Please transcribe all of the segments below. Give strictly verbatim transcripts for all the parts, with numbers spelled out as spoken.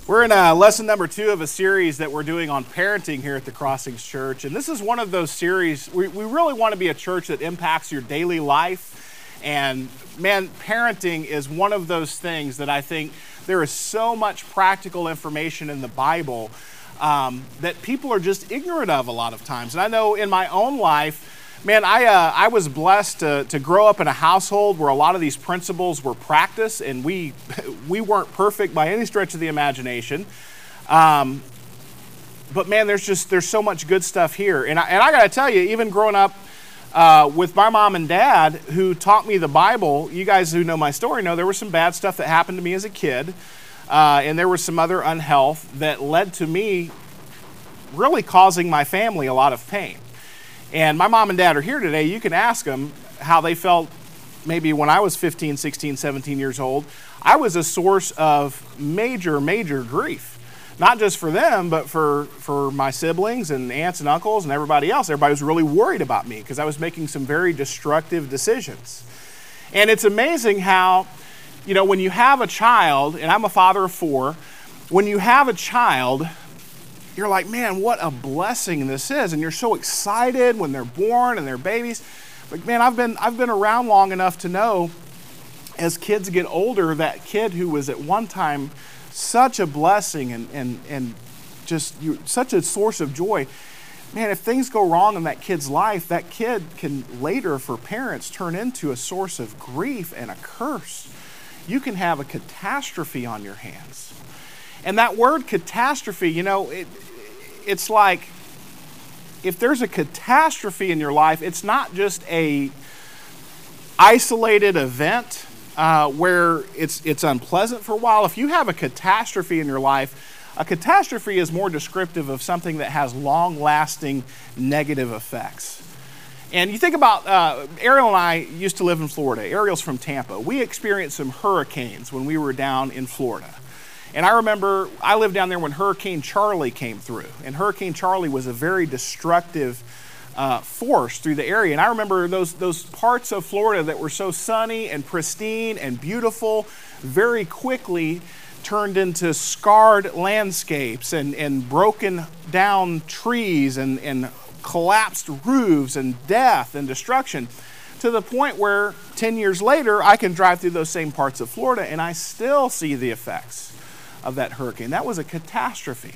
We're in uh, lesson number two of a series that we're doing on parenting here at the Crossings Church. And this is one of those series, we, we really want to be a church that impacts your daily life. And man, parenting is one of those things that I think there is so much practical information in the Bible um, that people are just ignorant of a lot of times. And I know in my own life, man, I uh, I was blessed to, to grow up in a household where a lot of these principles were practiced, and we we weren't perfect by any stretch of the imagination. Um, but man, there's just there's so much good stuff here, and I, and I got to tell you, even growing up uh, with my mom and dad, who taught me the Bible, you guys who know my story know there was some bad stuff that happened to me as a kid, uh, and there was some other unhealth that led to me really causing my family a lot of pain. And my mom and dad are here today. You can ask them how they felt maybe when I was fifteen, sixteen, seventeen years old. I was a source of major, major grief. Not just for them, but for, for my siblings and aunts and uncles and everybody else. Everybody was really worried about me because I was making some very destructive decisions. And it's amazing how, you know, when you have a child, and I'm a father of four, when you have a child, you're like, man, what a blessing this is. And you're so excited when they're born and they're babies. But man, I've been I've been around long enough to know as kids get older, that kid who was at one time such a blessing and and, and just you, such a source of joy, man, if things go wrong in that kid's life, that kid can later, for parents, turn into a source of grief and a curse. You can have a catastrophe on your hands. And that word catastrophe, you know, it, it's like if there's a catastrophe in your life, it's not just a isolated event uh, where it's it's unpleasant for a while. If you have a catastrophe in your life, a catastrophe is more descriptive of something that has long-lasting negative effects. And you think about, uh, Ariel and I used to live in Florida. Ariel's from Tampa. We experienced some hurricanes when we were down in Florida. And I remember I lived down there when Hurricane Charlie came through. And Hurricane Charlie was a very destructive uh, force through the area. And I remember those, those parts of Florida that were so sunny and pristine and beautiful very quickly turned into scarred landscapes and, and broken down trees and, and collapsed roofs and death and destruction, to the point where ten years later, I can drive through those same parts of Florida and I still see the effects of that hurricane. That was a catastrophe.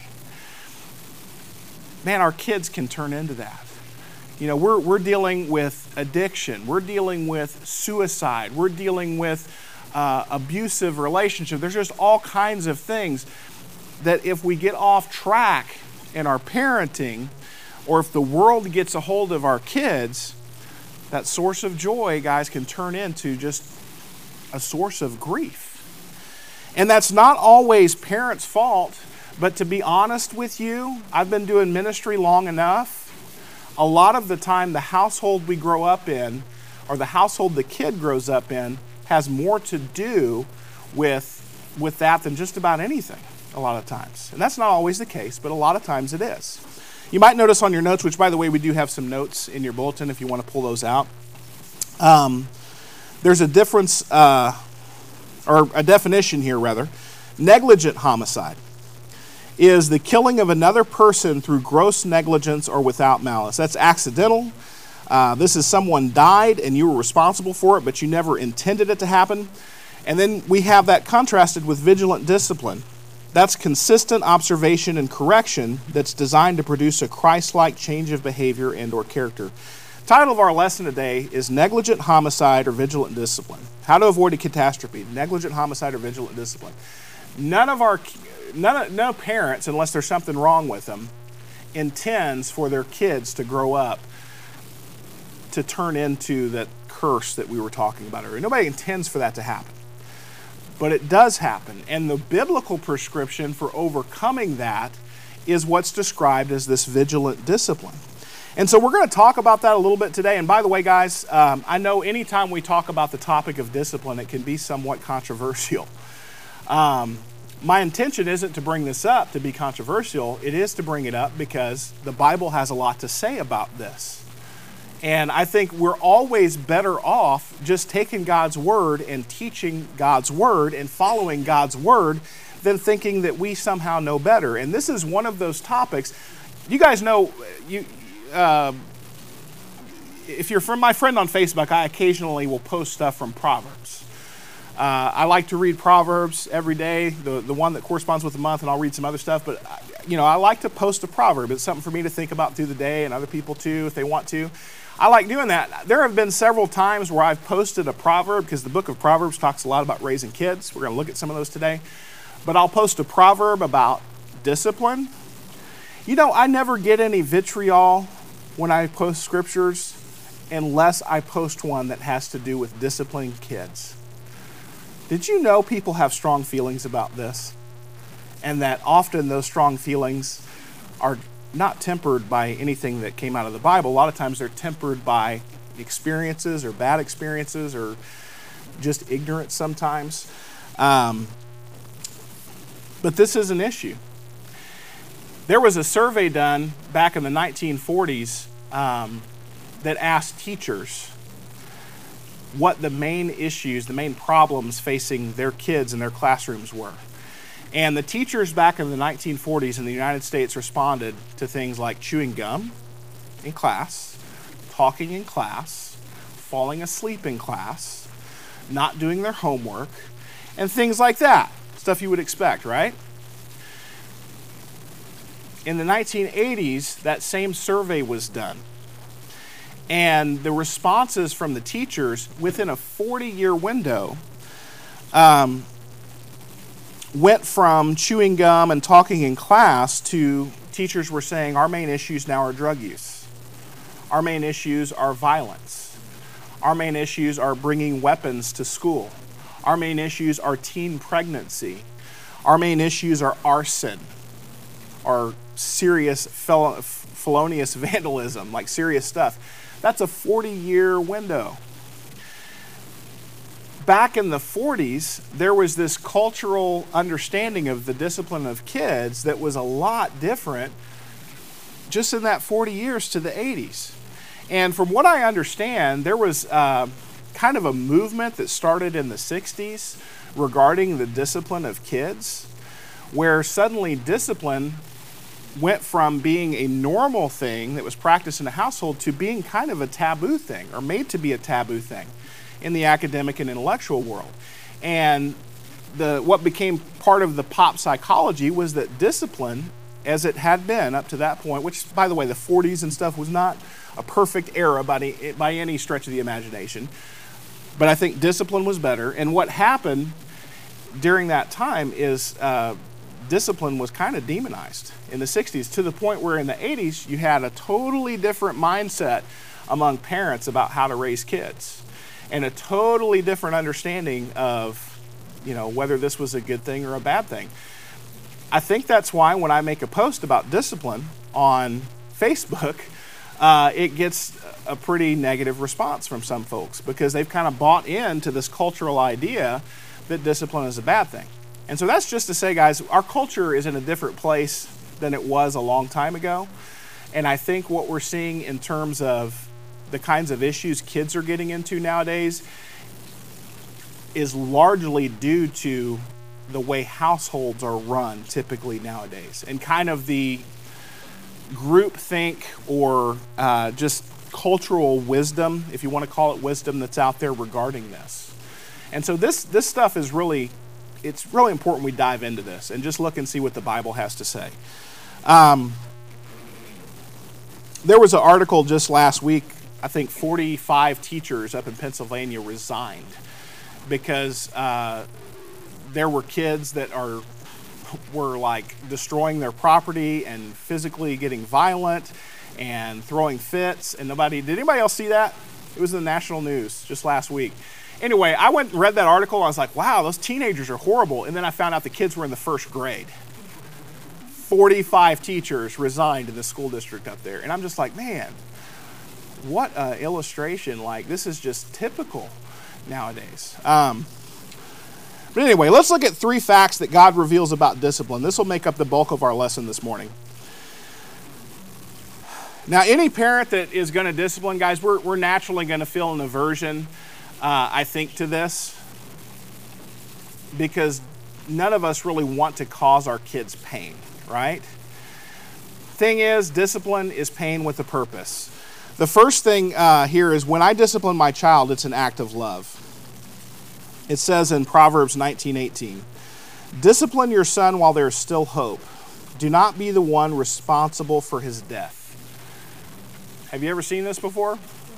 Man, our kids can turn into that. You know, we're we're dealing with addiction. We're dealing with suicide. We're dealing with uh, abusive relationships. There's just all kinds of things that if we get off track in our parenting, or if the world gets a hold of our kids, that source of joy, guys, can turn into just a source of grief. And that's not always parents' fault, but to be honest with you, I've been doing ministry long enough. A lot of the time, the household we grow up in, or the household the kid grows up in, has more to do with, with that than just about anything, a lot of times. And that's not always the case, but a lot of times it is. You might notice on your notes, which by the way, we do have some notes in your bulletin if you want to pull those out. Um, there's a difference, uh, or a definition here rather. Negligent homicide is the killing of another person through gross negligence or without malice. That's accidental. Uh, this is someone died and you were responsible for it, but you never intended it to happen. And then we have that contrasted with vigilant discipline. That's consistent observation and correction that's designed to produce a Christ-like change of behavior and or character. Title of our lesson today is Negligent Homicide or Vigilant Discipline. How to avoid a catastrophe. Negligent homicide or vigilant discipline. None of our, none, no parents, unless there's something wrong with them, intends for their kids to grow up to turn into that curse that we were talking about earlier. Nobody intends for that to happen. But it does happen. And the biblical prescription for overcoming that is what's described as this vigilant discipline. And so we're going to talk about that a little bit today. And by the way, guys, um, I know anytime we talk about the topic of discipline, it can be somewhat controversial. Um, my intention isn't to bring this up to be controversial. It is to bring it up because the Bible has a lot to say about this. And I think we're always better off just taking God's word and teaching God's word and following God's word than thinking that we somehow know better. And this is one of those topics. You guys know, you, uh, if you're from my friend on Facebook, I occasionally will post stuff from Proverbs. Uh, I like to read Proverbs every day, the, the one that corresponds with the month, and I'll read some other stuff. But, you know, I like to post a proverb. It's something for me to think about through the day, and other people too, if they want to. I like doing that. There have been several times where I've posted a proverb, because the book of Proverbs talks a lot about raising kids. We're going to look at some of those today. But I'll post a proverb about discipline. You know, I never get any vitriol when I post scriptures unless I post one that has to do with disciplining kids. Did you know people have strong feelings about this? And that often those strong feelings are not tempered by anything that came out of the Bible. A lot of times they're tempered by experiences or bad experiences or just ignorance sometimes. Um, but this is an issue. There was a survey done back in the nineteen forties um, that asked teachers what the main issues, the main problems facing their kids in their classrooms were. And the teachers back in the nineteen forties in the United States responded to things like chewing gum in class, talking in class, falling asleep in class, not doing their homework, and things like that. Stuff you would expect, right? In the nineteen eighties, that same survey was done. And the responses from the teachers within a forty-year window um, went from chewing gum and talking in class to teachers were saying our main issues now are drug use. Our main issues are violence. Our main issues are bringing weapons to school. Our main issues are teen pregnancy. Our main issues are arson, or serious fel- felonious vandalism, like serious stuff. That's a forty-year window. Back in the forties, there was this cultural understanding of the discipline of kids that was a lot different just in that forty years to the eighties. And from what I understand, there was uh, kind of a movement that started in the sixties regarding the discipline of kids, where suddenly discipline went from being a normal thing that was practiced in a household to being kind of a taboo thing, or made to be a taboo thing in the academic and intellectual world. And the what became part of the pop psychology was that discipline, as it had been up to that point, which, by the way, the forties and stuff was not a perfect era by any, by any stretch of the imagination, but I think discipline was better. And what happened during that time is uh, discipline was kind of demonized in the sixties, to the point where in the eighties you had a totally different mindset among parents about how to raise kids, and a totally different understanding of, you know, whether this was a good thing or a bad thing. I think that's why when I make a post about discipline on Facebook, uh, it gets a pretty negative response from some folks, because they've kind of bought into this cultural idea that discipline is a bad thing. And so that's just to say, guys, our culture is in a different place than it was a long time ago. And I think what we're seeing in terms of the kinds of issues kids are getting into nowadays is largely due to the way households are run typically nowadays, and kind of the groupthink or uh, just cultural wisdom, if you want to call it wisdom, that's out there regarding this. And so this this stuff is really, it's really important we dive into this and just look and see what the Bible has to say. Um, there was an article just last week, I think forty-five teachers up in Pennsylvania resigned because uh, there were kids that are were like destroying their property and physically getting violent and throwing fits, and nobody, did anybody else see that? It was in the national news just last week. Anyway, I went and read that article. I was like, wow, those teenagers are horrible. And then I found out the kids were in the first grade. forty-five teachers resigned in the school district up there. And I'm just like, man, what an illustration. Like, this is just typical nowadays. Um, but anyway, let's look at three facts that God reveals about discipline. This will make up the bulk of our lesson this morning. Now, any parent that is going to discipline, guys, we're, we're naturally going to feel an aversion, uh, I think, to this. Because none of us really want to cause our kids pain, right? Thing is, discipline is pain with a purpose. The first thing uh, here is when I discipline my child, it's an act of love. It says in Proverbs nineteen eighteen, discipline your son while there is still hope. Do not be the one responsible for his death. Have you ever seen this before?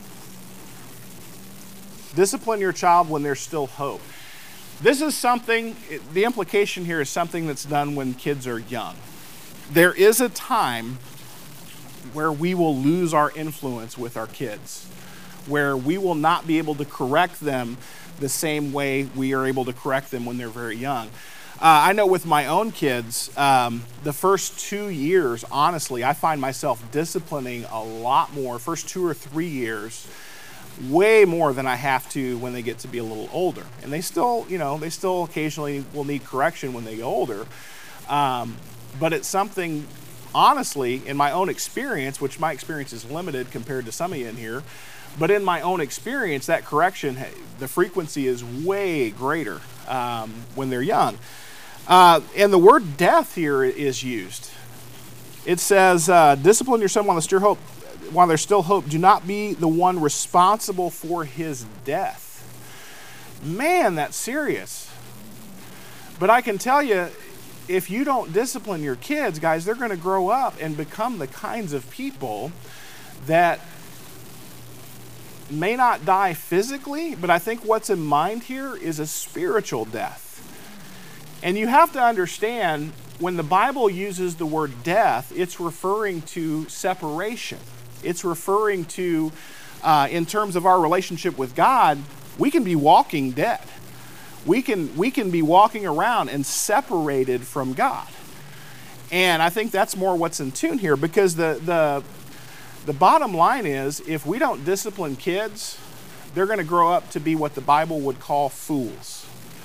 Discipline your child when there's still hope. This is something, the implication here is something that's done when kids are young. There is a time where we will lose our influence with our kids, where we will not be able to correct them the same way we are able to correct them when they're very young. Uh, I know with my own kids, um, the first two years, honestly, I find myself disciplining a lot more, first two or three years, way more than I have to when they get to be a little older. And they still, you know, they still occasionally will need correction when they get older. Um, but it's something, honestly, in my own experience, which my experience is limited compared to some of you in here, but in my own experience, that correction, the frequency is way greater um, when they're young. Uh, and the word death here is used. It says, uh, discipline your son while there's still hope. While there's still hope, do not be the one responsible for his death. Man, that's serious. But I can tell you, if you don't discipline your kids, guys, they're going to grow up and become the kinds of people that may not die physically, but I think what's in mind here is a spiritual death. And you have to understand, when the Bible uses the word death, it's referring to separation. It's referring to, uh, in terms of our relationship with God, we can be walking dead. We can, we can be walking around and separated from God. And I think that's more what's in tune here, because the, the, the bottom line is, if we don't discipline kids, they're going to grow up to be what the Bible would call fools.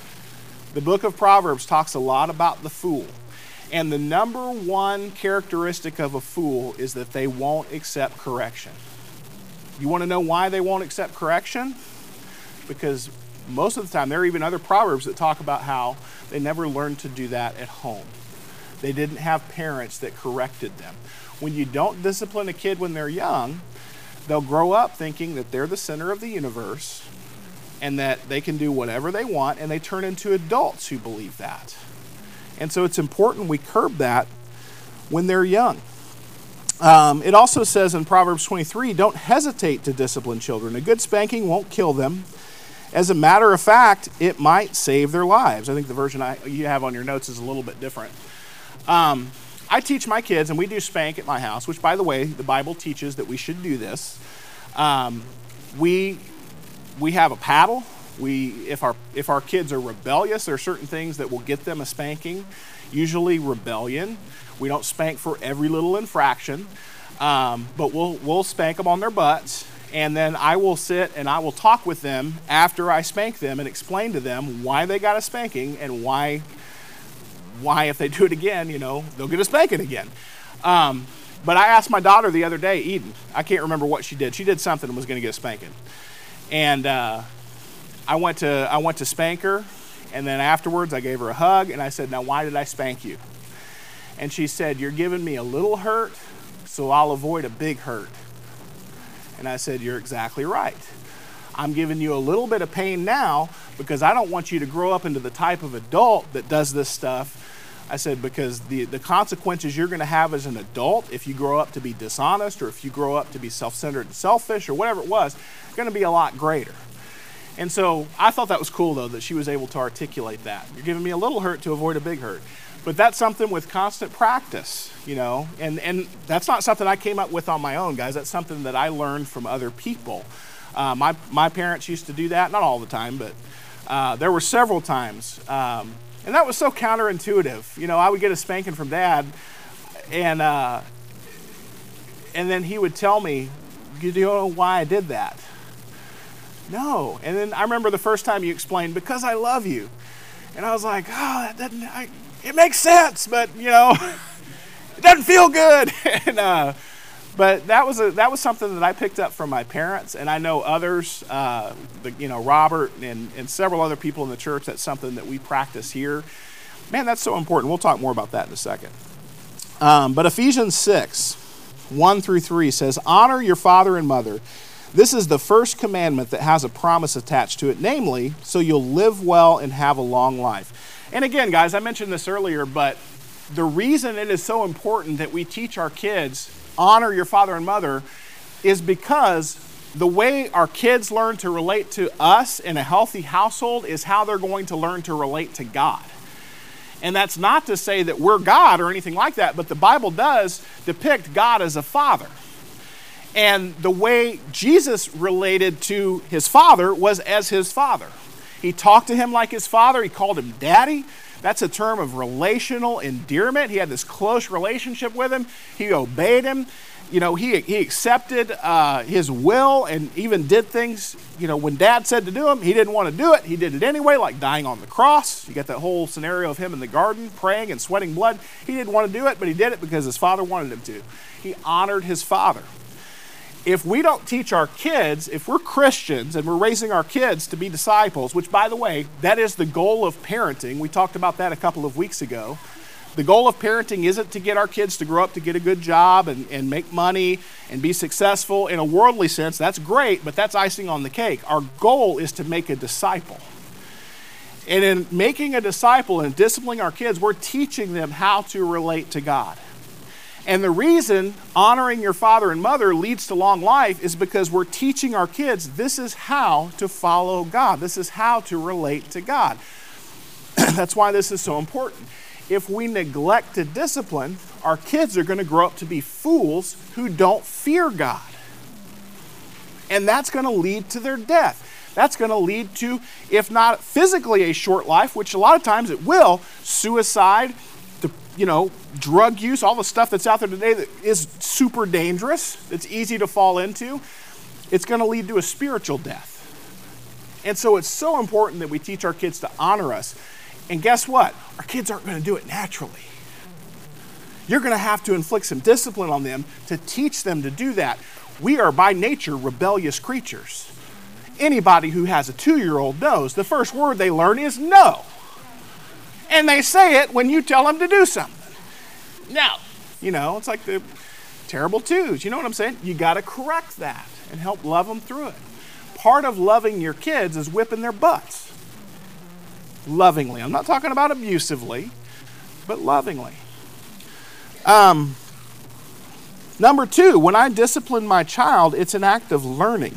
The book of Proverbs talks a lot about the fool. And the number one characteristic of a fool is that they won't accept correction. You want to know why they won't accept correction? Because most of the time, there are even other Proverbs that talk about how they never learned to do that at home. They didn't have parents that corrected them. When you don't discipline a kid when they're young, they'll grow up thinking that they're the center of the universe and that they can do whatever they want, and they turn into adults who believe that. And so it's important we curb that when they're young. Um, it also says in Proverbs twenty-three, don't hesitate to discipline children. A good spanking won't kill them. As a matter of fact, it might save their lives. I think the version I, you have on your notes is a little bit different. Um, I teach my kids, and we do spank at my house, which, by the way, the Bible teaches that we should do this. Um, we we have a paddle. We, if our if our kids are rebellious, there are certain things that will get them a spanking. Usually rebellion. We don't spank for every little infraction, um, but we'll we'll spank them on their butts, and then I will sit and I will talk with them after I spank them and explain to them why they got a spanking and why why if they do it again, you know, they'll get a spanking again. Um, but I asked my daughter the other day, Eden, I can't remember what she did. She did something and was going to get a spanking, and. Uh, I went to I went to spank her, and then afterwards I gave her a hug, and I said, now why did I spank you? And she said, you're giving me a little hurt, so I'll avoid a big hurt. And I said, you're exactly right. I'm giving you a little bit of pain now because I don't want you to grow up into the type of adult that does this stuff. I said, because the, the consequences you're going to have as an adult, if you grow up to be dishonest or if you grow up to be self-centered and selfish or whatever it was, are going to be a lot greater. And so I thought that was cool, though, that she was able to articulate that. You're giving me a little hurt to avoid a big hurt. But that's something with constant practice, you know, and, and that's not something I came up with on my own, guys. That's something that I learned from other people. Uh, my, my parents used to do that, not all the time, but uh, there were several times. Um, and that was so counterintuitive. You know, I would get a spanking from Dad, and, uh, and then he would tell me, do you know why I did that? No. And then I remember the first time you explained, because I love you. And I was like, oh, that doesn't, I, it makes sense, but, you know, it doesn't feel good. and, uh, but that was a, that was something that I picked up from my parents, and I know others, uh, the, you know, Robert and, and several other people in the church, that's something that we practice here. Man, that's so important. We'll talk more about that in a second. Um, but Ephesians six, one through three says, honor your father and mother. This is the first commandment that has a promise attached to it, namely, so you'll live well and have a long life. And again, guys, I mentioned this earlier, but the reason it is so important that we teach our kids, honor your father and mother, is because the way our kids learn to relate to us in a healthy household is how they're going to learn to relate to God. And that's not to say that we're God or anything like that, but the Bible does depict God as a father. And the way Jesus related to his father was as his father. He talked to him like his father. He called him daddy. That's a term of relational endearment. He had this close relationship with him. He obeyed him. You know, he, he accepted uh, his will and even did things, you know, when dad said to do them, he didn't want to do it. He did it anyway, like dying on the cross. You got that whole scenario of him in the garden praying and sweating blood. He didn't want to do it, but he did it because his father wanted him to. He honored his father. If we don't teach our kids, if we're Christians and we're raising our kids to be disciples, which, by the way, that is the goal of parenting. We talked about that a couple of weeks ago. The goal of parenting isn't to get our kids to grow up to get a good job and, and make money and be successful in a worldly sense. That's great, but that's icing on the cake. Our goal is to make a disciple. And in making a disciple and disciplining our kids, we're teaching them how to relate to God. And the reason honoring your father and mother leads to long life is because we're teaching our kids this is how to follow God. This is how to relate to God. That's why this is so important. If we neglect to discipline, our kids are going to grow up to be fools who don't fear God. And that's going to lead to their death. That's going to lead to, if not physically a short life, which a lot of times it will, suicide, the, you know, drug use, all the stuff that's out there today that is super dangerous, it's easy to fall into. It's going to lead to a spiritual death. And so it's so important that we teach our kids to honor us. And guess what? Our kids aren't going to do it naturally. You're going to have to inflict some discipline on them to teach them to do that. We are by nature rebellious creatures. Anybody who has a two-year-old knows the first word they learn is no. And they say it when you tell them to do something. No. You know, it's like the terrible twos. You know what I'm saying? You got to correct that and help love them through it. Part of loving your kids is whipping their butts. Lovingly. I'm not talking about abusively, but lovingly. Um, number two, when I discipline my child, it's an act of learning.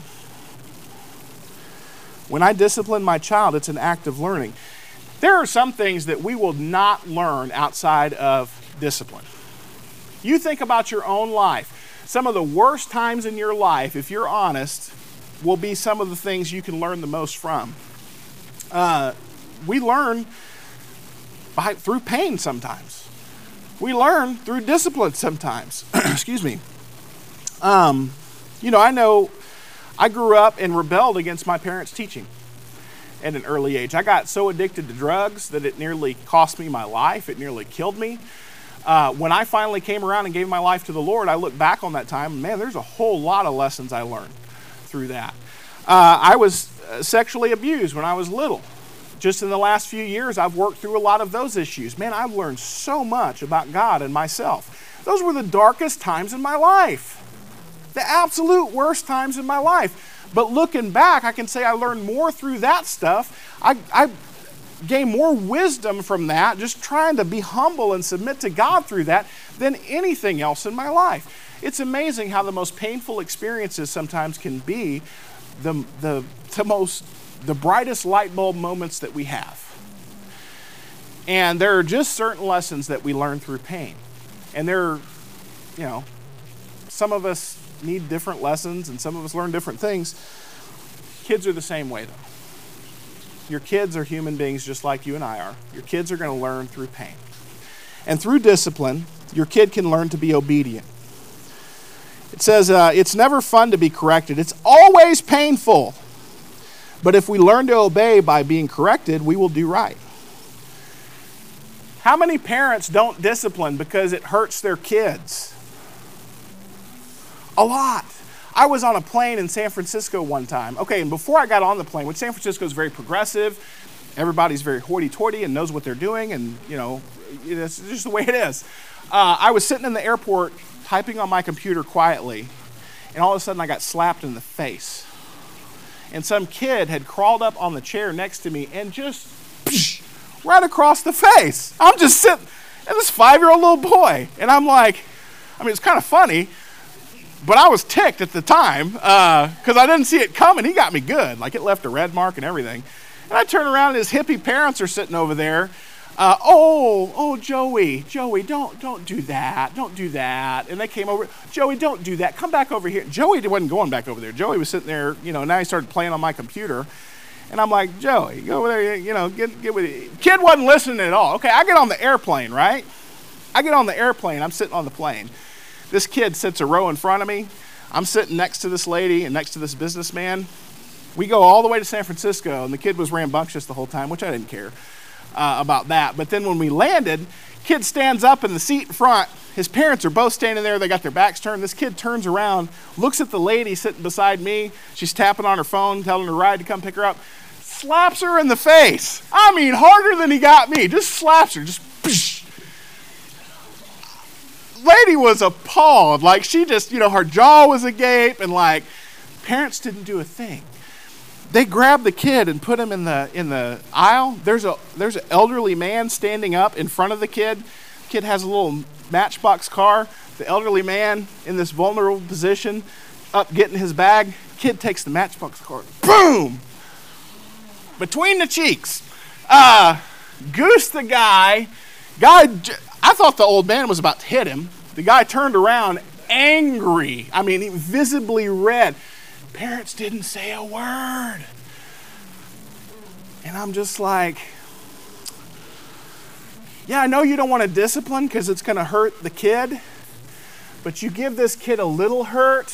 When I discipline my child, it's an act of learning. There are some things that we will not learn outside of discipline. You think about your own life. Some of the worst times in your life, if you're honest, will be some of the things you can learn the most from. Uh, We learn by, through pain sometimes. We learn through discipline sometimes. Excuse me. Um, you know, I know I grew up and rebelled against my parents' teaching at an early age. I got so addicted to drugs that it nearly cost me my life. It nearly killed me. Uh, when I finally came around and gave my life to the Lord, I look back on that time, and man, there's a whole lot of lessons I learned through that. Uh, I was sexually abused when I was little. Just in the last few years, I've worked through a lot of those issues. Man, I've learned so much about God and myself. Those were the darkest times in my life. The absolute worst times in my life. But looking back, I can say I learned more through that stuff. I, I gained more wisdom from that, just trying to be humble and submit to God through that, than anything else in my life. It's amazing how the most painful experiences sometimes can be the, the, the most... the brightest light bulb moments that we have. And there are just certain lessons that we learn through pain. And there are, you know, some of us need different lessons and some of us learn different things. Kids are the same way though. Your kids are human beings just like you and I are. Your kids are going to learn through pain. And through discipline, your kid can learn to be obedient. It says, uh, it's never fun to be corrected. It's always painful. But if we learn to obey by being corrected, we will do right. How many parents don't discipline because it hurts their kids? A lot. I was on a plane in San Francisco one time. Okay, and before I got on the plane, which San Francisco is very progressive, everybody's very hoity-toity and knows what they're doing, and, you know, it's just the way it is. Uh, I was sitting in the airport typing on my computer quietly, and all of a sudden I got slapped in the face. And some kid had crawled up on the chair next to me and just psh, right across the face. I'm just sitting, and this five-year-old little boy, and I'm like, I mean, it's kind of funny, but I was ticked at the time because uh, I didn't see it coming. He got me good. Like, it left a red mark and everything. And I turn around, and his hippie parents are sitting over there. Uh, oh, oh, Joey, Joey, don't, don't do that. Don't do that. And they came over. Joey, don't do that. Come back over here. Joey wasn't going back over there. Joey was sitting there, you know, now he started playing on my computer. And I'm like, Joey, go over there, you know, get, get with it. Kid wasn't listening at all. Okay, I get on the airplane, right? I get on the airplane. I'm sitting on the plane. This kid sits a row in front of me. I'm sitting next to this lady and next to this businessman. We go all the way to San Francisco, and the kid was rambunctious the whole time, which I didn't care uh, about that. But then when we landed, kid stands up in the seat in front. His parents are both standing there. They got their backs turned. This kid turns around, looks at the lady sitting beside me. She's tapping on her phone, telling her ride to come pick her up. Slaps her in the face. I mean, harder than he got me. Just slaps her. Just psh. Lady was appalled. Like, she just, you know, her jaw was agape, and like, parents didn't do a thing. They grabbed the kid and put him in the in the aisle. There's a there's an elderly man standing up in front of the kid. The kid has a little Matchbox car. The elderly man in this vulnerable position, up getting his bag. Kid takes the Matchbox car. Boom! Between the cheeks. Uh, goose the guy. Guy, I thought the old man was about to hit him. The guy turned around angry. I mean, he visibly red. Parents didn't say a word. And I'm just like, yeah, I know you don't want to discipline because it's going to hurt the kid, but you give this kid a little hurt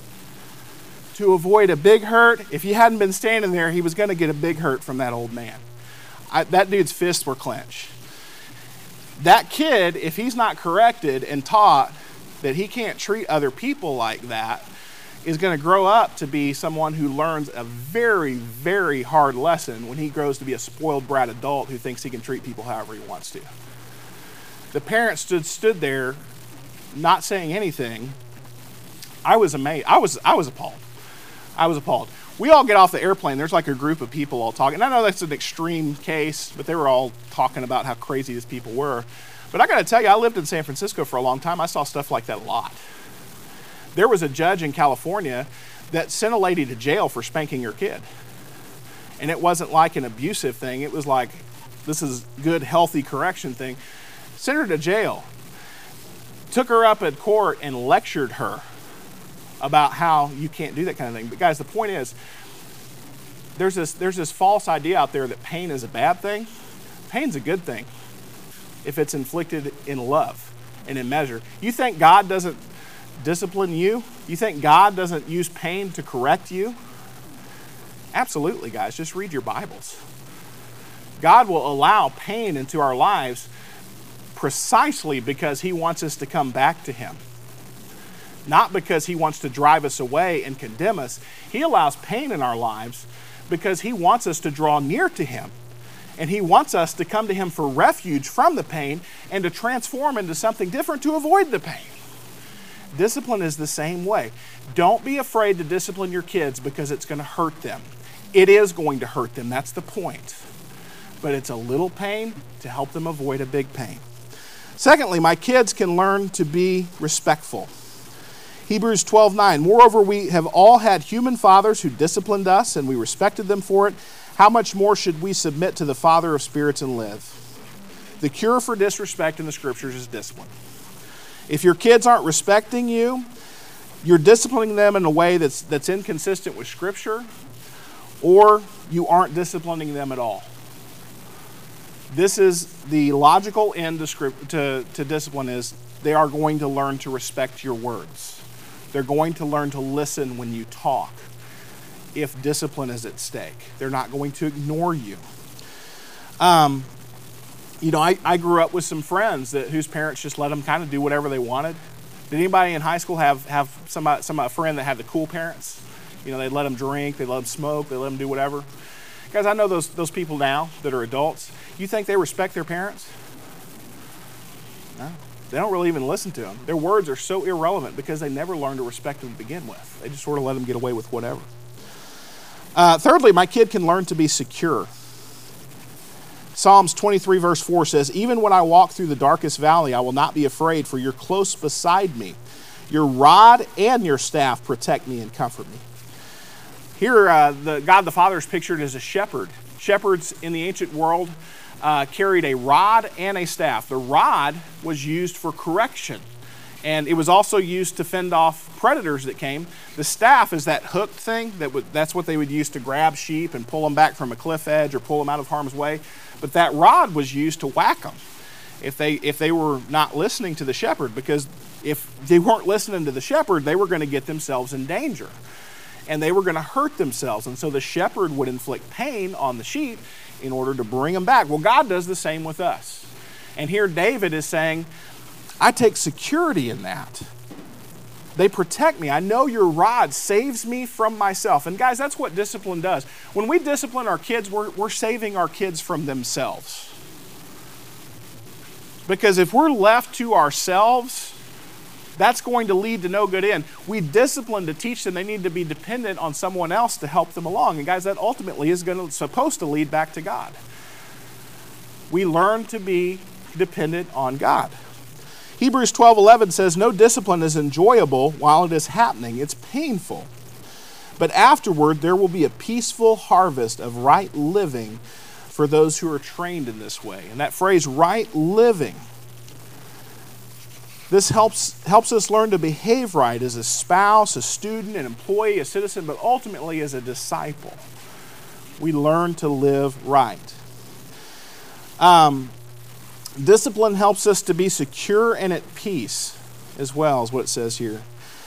to avoid a big hurt. If he hadn't been standing there, he was going to get a big hurt from that old man. I, that dude's fists were clenched. That kid, if he's not corrected and taught that he can't treat other people like that, is going to grow up to be someone who learns a very, very hard lesson when he grows to be a spoiled brat adult who thinks he can treat people however he wants to. The parents stood stood there, not saying anything. I was amazed. I was I was appalled. I was appalled. We all get off the airplane. There's like a group of people all talking. And I know that's an extreme case, but they were all talking about how crazy these people were. But I got to tell you, I lived in San Francisco for a long time. I saw stuff like that a lot. There was a judge in California that sent a lady to jail for spanking her kid. And it wasn't like an abusive thing. It was like, this is good, healthy correction thing. Sent her to jail. Took her up at court and lectured her about how you can't do that kind of thing. But guys, the point is, there's this, there's this false idea out there that pain is a bad thing. Pain's a good thing if it's inflicted in love and in measure. You think God doesn't discipline you? You think God doesn't use pain to correct you? Absolutely, guys. Just read your Bibles. God will allow pain into our lives precisely because he wants us to come back to him. Not because he wants to drive us away and condemn us. He allows pain in our lives because he wants us to draw near to him. And he wants us to come to him for refuge from the pain and to transform into something different to avoid the pain. Discipline is the same way. Don't be afraid to discipline your kids because it's going to hurt them. It is going to hurt them. That's the point. But it's a little pain to help them avoid a big pain. Secondly, my kids can learn to be respectful. Hebrews twelve nine, moreover, we have all had human fathers who disciplined us, and we respected them for it. How much more should we submit to the Father of spirits and live? The cure for disrespect in the scriptures is discipline. If your kids aren't respecting you, you're disciplining them in a way that's that's inconsistent with Scripture, or you aren't disciplining them at all. This is the logical end to, script, to, to discipline is they are going to learn to respect your words. They're going to learn to listen when you talk if discipline is at stake. They're not going to ignore you. Um, you know, I, I grew up with some friends that whose parents just let them kind of do whatever they wanted. Did anybody in high school have, have somebody, somebody, a friend that had the cool parents? You know, they let them drink, they let them smoke, they let them do whatever. Guys, I know those, those people now that are adults. You think they respect their parents? No. They don't really even listen to them. Their words are so irrelevant because they never learned to respect them to begin with. They just sort of let them get away with whatever. Uh, thirdly, my kid can learn to be secure. Psalms twenty-three verse four says, even when I walk through the darkest valley, I will not be afraid, for you're close beside me. Your rod and your staff protect me and comfort me. Here, uh, the God the Father is pictured as a shepherd. Shepherds in the ancient world uh, carried a rod and a staff. The rod was used for correction, and it was also used to fend off predators that came. The staff is that hooked thing. That would, that's what they would use to grab sheep and pull them back from a cliff edge or pull them out of harm's way. But that rod was used to whack them if they, if they were not listening to the shepherd, because if they weren't listening to the shepherd, they were going to get themselves in danger, and they were going to hurt themselves. And so the shepherd would inflict pain on the sheep in order to bring them back. Well, God does the same with us. And here David is saying, I take security in that. They protect me. I know your rod saves me from myself. And guys, that's what discipline does. When we discipline our kids, we're, we're saving our kids from themselves. Because if we're left to ourselves, that's going to lead to no good end. We discipline to teach them they need to be dependent on someone else to help them along. And guys, that ultimately is going to, supposed to lead back to God. We learn to be dependent on God. Hebrews twelve eleven says, no discipline is enjoyable while it is happening. It's painful. But afterward, there will be a peaceful harvest of right living for those who are trained in this way. And that phrase, right living, this helps, helps us learn to behave right as a spouse, a student, an employee, a citizen, but ultimately as a disciple. We learn to live right. Um, discipline helps us to be secure and at peace as well, is what it says here.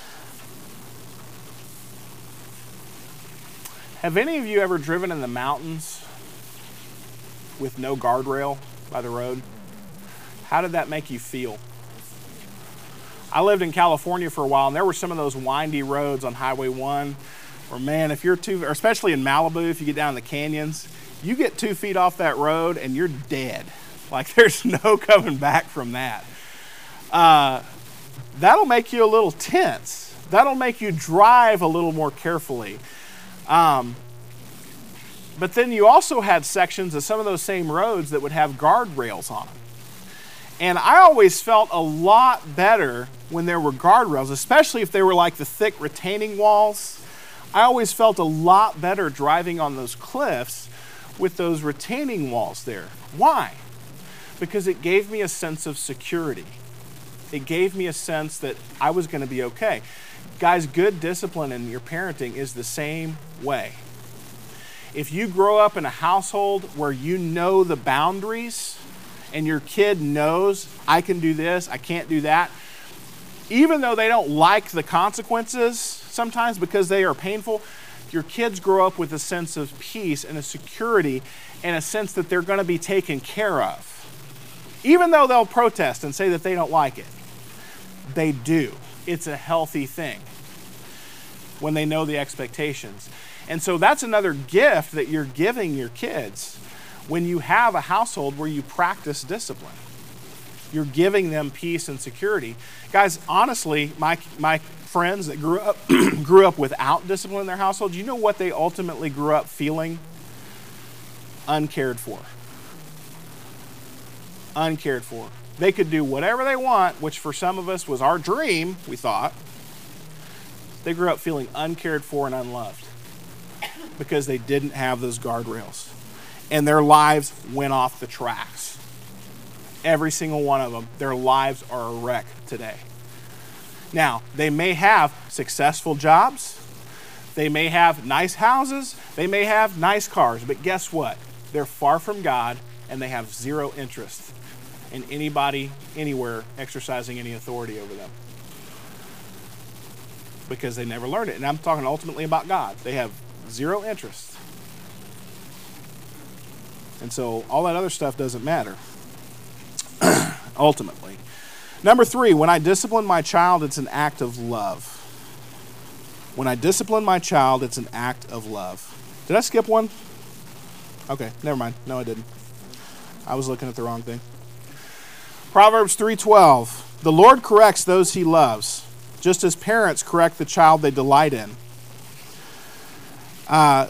Have any of you ever driven in the mountains with no guardrail by the road? How did that make you feel? I lived in California for a while, and there were some of those windy roads on Highway one where, man, if you're too, or especially in Malibu, if you get down in the canyons, you get two feet off that road and you're dead. Like, there's no coming back from that. Uh, that'll make you a little tense. That'll make you drive a little more carefully. Um, but then you also had sections of some of those same roads that would have guardrails on them. And I always felt a lot better when there were guardrails, especially if they were like the thick retaining walls. I always felt a lot better driving on those cliffs with those retaining walls there. Why? Because it gave me a sense of security. It gave me a sense that I was going to be okay. Guys, good discipline in your parenting is the same way. If you grow up in a household where you know the boundaries and your kid knows, I can do this, I can't do that, even though they don't like the consequences sometimes because they are painful, your kids grow up with a sense of peace and a security and a sense that they're going to be taken care of. Even though they'll protest and say that they don't like it, they do. It's a healthy thing when they know the expectations. And so that's another gift that you're giving your kids when you have a household where you practice discipline. You're giving them peace and security. Guys, honestly, my my friends that grew up grew up without discipline in their household, you know what they ultimately grew up feeling? Uncared for. Uncared for. They could do whatever they want, which for some of us was our dream, we thought. They grew up feeling uncared for and unloved because they didn't have those guardrails. And their lives went off the tracks. Every single one of them, their lives are a wreck today. Now, they may have successful jobs. They may have nice houses. They may have nice cars. But guess what? They're far from God, and they have zero interest in anybody, anywhere, exercising any authority over them. Because they never learned it. And I'm talking ultimately about God. They have zero interest. And so all that other stuff doesn't matter, ultimately. Number three, when I discipline my child, it's an act of love. When I discipline my child, it's an act of love. Did I skip one? Okay, never mind. No, I didn't. I was looking at the wrong thing. Proverbs three twelve. The Lord corrects those he loves, just as parents correct the child they delight in. Uh,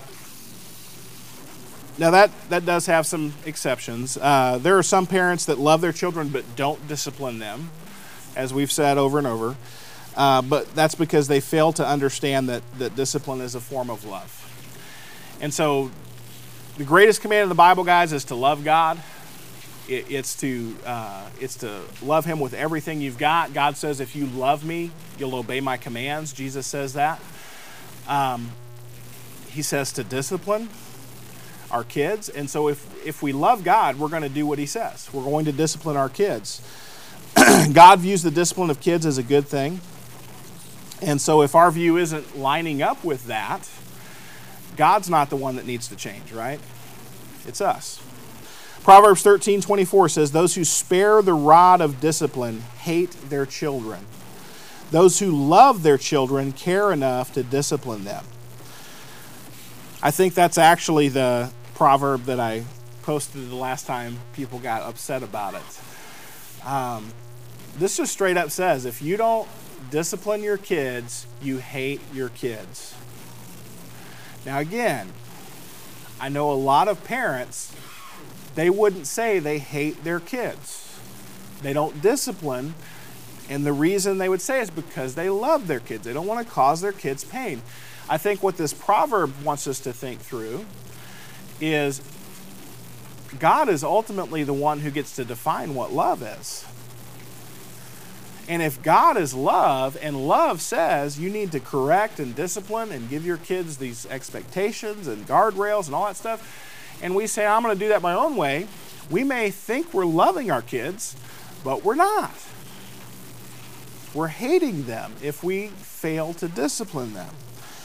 now that, that does have some exceptions. Uh, there are some parents that love their children but don't discipline them, as we've said over and over. Uh, but that's because they fail to understand that, that discipline is a form of love. And so the greatest command in the Bible, guys, is to love God. It, it's to uh, it's to love him with everything you've got. God says, if you love me, you'll obey my commands. Jesus says that. Um, he says to discipline our kids. And so if, if we love God, we're going to do what he says. We're going to discipline our kids. God views the discipline of kids as a good thing. And so if our view isn't lining up with that, God's not the one that needs to change, right? It's us. Proverbs thirteen twenty-four says, those who spare the rod of discipline hate their children. Those who love their children care enough to discipline them. I think that's actually the proverb that I posted the last time people got upset about it. Um, this just straight up says, if you don't discipline your kids, you hate your kids. Now again, I know a lot of parents, they wouldn't say they hate their kids. They don't discipline, and the reason they would say is because they love their kids. They don't want to cause their kids pain. I think what this proverb wants us to think through is God is ultimately the one who gets to define what love is. And if God is love, and love says you need to correct and discipline and give your kids these expectations and guardrails and all that stuff, and we say, I'm going to do that my own way, we may think we're loving our kids, but we're not. We're hating them if we fail to discipline them.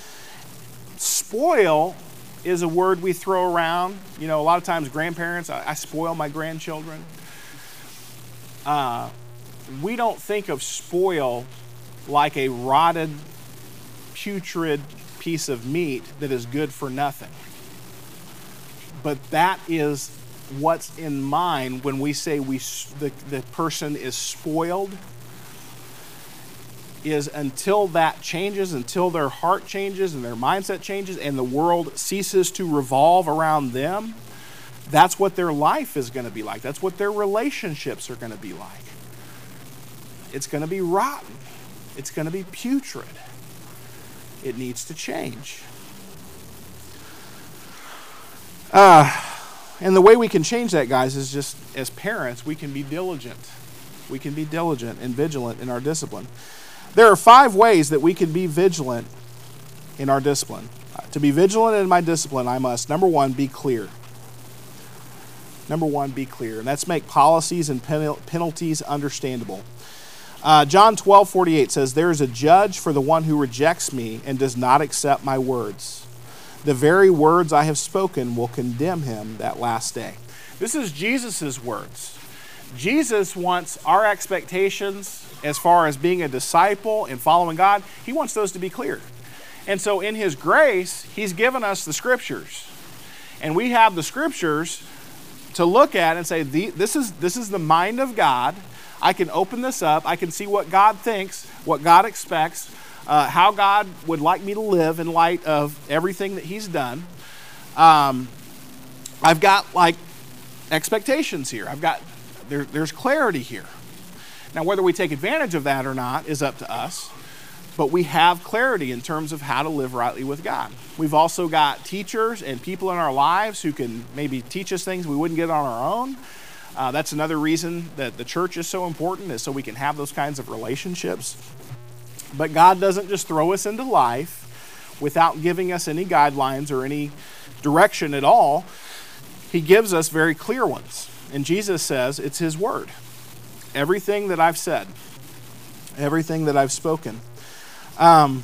Spoil is a word we throw around. You know, a lot of times grandparents, I, I spoil my grandchildren. Uh, we don't think of spoil like a rotted, putrid piece of meat that is good for nothing. But that is what's in mind when we say we the, the person is spoiled, is until that changes, until their heart changes and their mindset changes and the world ceases to revolve around them, that's what their life is going to be like. That's what their relationships are going to be like. It's going to be rotten. It's going to be putrid. It needs to change. Uh, and the way we can change that, guys, is just as parents, we can be diligent. We can be diligent and vigilant in our discipline. There are five ways that we can be vigilant in our discipline. To be vigilant in my discipline, I must, number one, be clear. Number one, be clear. And that's make policies and pen- penalties understandable. Uh, John twelve forty-eight says, there is a judge for the one who rejects me and does not accept my words. The very words I have spoken will condemn him that last day. This is Jesus' words. Jesus wants our expectations as far as being a disciple and following God, he wants those to be clear. And so in his grace, he's given us the scriptures. And we have the scriptures to look at and say, this is, this is the mind of God. I can open this up. I can see what God thinks, what God expects, uh, how God would like me to live in light of everything that he's done. Um, I've got like expectations here. I've got, there, there's clarity here. Now, whether we take advantage of that or not is up to us, but we have clarity in terms of how to live rightly with God. We've also got teachers and people in our lives who can maybe teach us things we wouldn't get on our own. Uh, that's another reason that the church is so important, is so we can have those kinds of relationships. But God doesn't just throw us into life without giving us any guidelines or any direction at all. He gives us very clear ones. And Jesus says it's his word. Everything that I've said, everything that I've spoken. Um,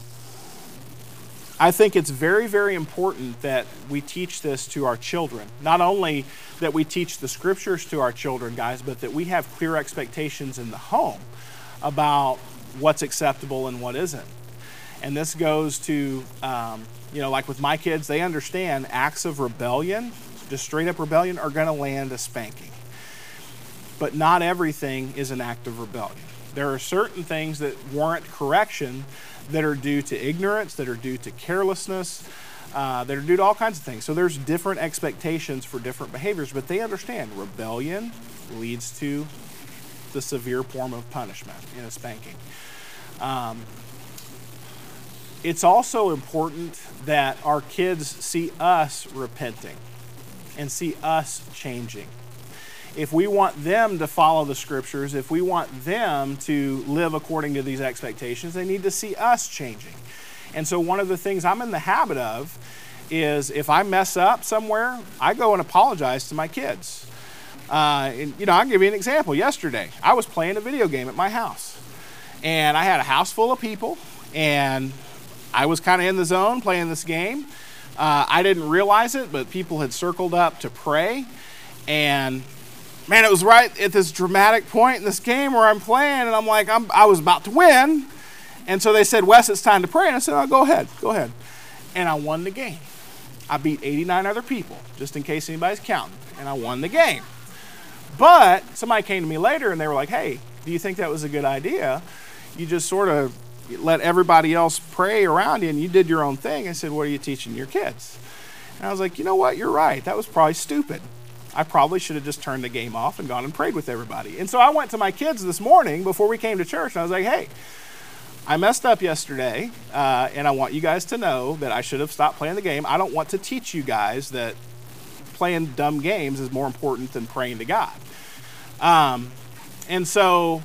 I think it's very, very important that we teach this to our children. Not only that we teach the scriptures to our children, guys, but that we have clear expectations in the home about what's acceptable and what isn't. And this goes to, um, you know, like with my kids, they understand acts of rebellion just straight up rebellion, are going to land a spanking. But not everything is an act of rebellion. There are certain things that warrant correction that are due to ignorance, that are due to carelessness, uh, that are due to all kinds of things. So there's different expectations for different behaviors, but they understand rebellion leads to the severe form of punishment in a spanking. Um, it's also important that our kids see us repenting and see us changing. If we want them to follow the scriptures, if we want them to live according to these expectations, they need to see us changing. And so one of the things I'm in the habit of is if I mess up somewhere, I go and apologize to my kids. Uh, and, you know, I'll give you an example. Yesterday, I was playing a video game at my house. And I had a house full of people, and I was kind of in the zone playing this game. Uh, I didn't realize it, but people had circled up to pray. And man, it was right at this dramatic point in this game where I'm playing, and I'm like, I'm, I was about to win. And so they said, Wes, it's time to pray. And I said, oh, go ahead, go ahead. And I won the game. I beat eighty-nine other people, just in case anybody's counting. And I won the game. But somebody came to me later, and they were like, hey, do you think that was a good idea? You just sort of let everybody else pray around you, and you did your own thing. I said, what are you teaching your kids? And I was like, you know what? You're right. That was probably stupid. I probably should have just turned the game off and gone and prayed with everybody. And so I went to my kids this morning before we came to church, and I was like, hey, I messed up yesterday, uh, and I want you guys to know that I should have stopped playing the game. I don't want to teach you guys that playing dumb games is more important than praying to God. Um, and so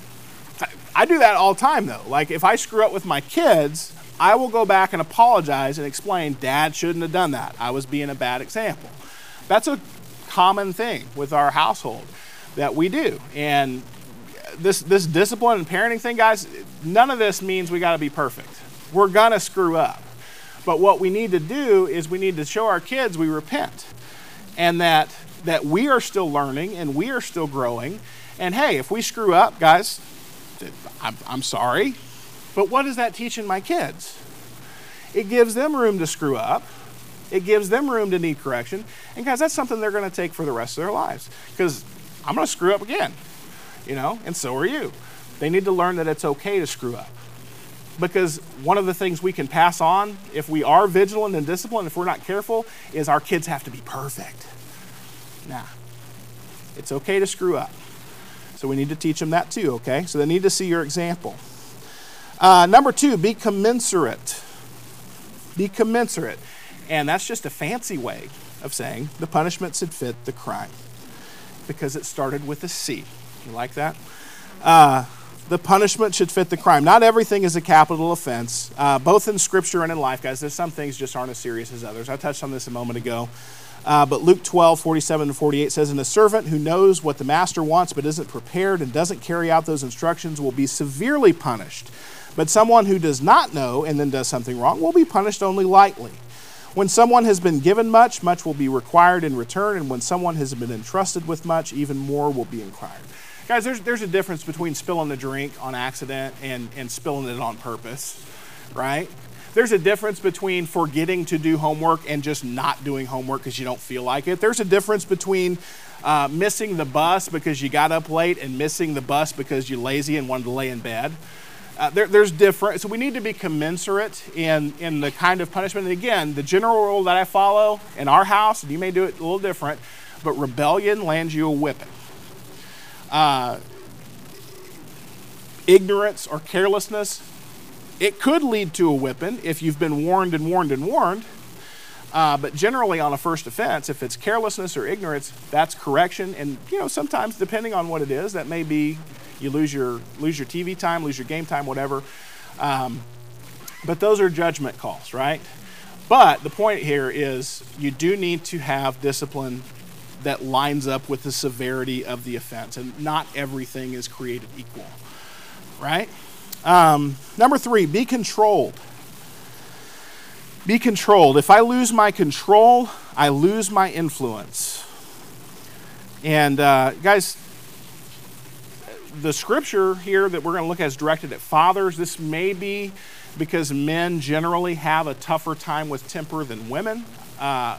I do that all the time, though. Like, if I screw up with my kids, I will go back and apologize and explain, Dad shouldn't have done that. I was being a bad example. That's a common thing with our household that we do. And this this discipline and parenting thing, guys, none of this means we got to be perfect. We're going to screw up. But what we need to do is we need to show our kids we repent, and that that we are still learning and we are still growing. And hey, if we screw up, guys, I'm, I'm sorry. But what is that teaching my kids? It gives them room to screw up. It gives them room to need correction. And guys, that's something they're going to take for the rest of their lives. Because I'm going to screw up again, you know, and so are you. They need to learn that it's okay to screw up. Because one of the things we can pass on, if we are vigilant and disciplined, if we're not careful, is our kids have to be perfect. Nah, it's okay to screw up. So we need to teach them that too, okay? So they need to see your example. Uh, number two, be commensurate. Be commensurate. And that's just a fancy way of saying the punishment should fit the crime, because it started with a C. You like that? Uh, the punishment should fit the crime. Not everything is a capital offense, uh, both in Scripture and in life, guys. There's some things just aren't as serious as others. I touched on this a moment ago. Uh, but Luke twelve, forty-seven to forty-eight says, and a servant who knows what the master wants but isn't prepared and doesn't carry out those instructions will be severely punished. But someone who does not know and then does something wrong will be punished only lightly. When someone has been given much, much will be required in return. And when someone has been entrusted with much, even more will be required. Guys, there's there's a difference between spilling the drink on accident and, and spilling it on purpose, right? There's a difference between forgetting to do homework and just not doing homework because you don't feel like it. There's a difference between uh, missing the bus because you got up late and missing the bus because you're lazy and wanted to lay in bed. Uh, there, there's different, so we need to be commensurate in, in the kind of punishment. And again, the general rule that I follow in our house, and you may do it a little different, but rebellion lands you a whipping. Uh, ignorance or carelessness, it could lead to a whipping if you've been warned and warned and warned. Uh, but generally on a first offense, if it's carelessness or ignorance, that's correction. And, you know, sometimes depending on what it is, that may be you lose your lose your T V time, lose your game time, whatever. Um, but those are judgment calls, right? But the point here is you do need to have discipline that lines up with the severity of the offense. And not everything is created equal, right? Um, number three, be controlled. Be controlled. If I lose my control, I lose my influence. And uh, guys, the scripture here that we're going to look at is directed at fathers. This may be because men generally have a tougher time with temper than women. Uh,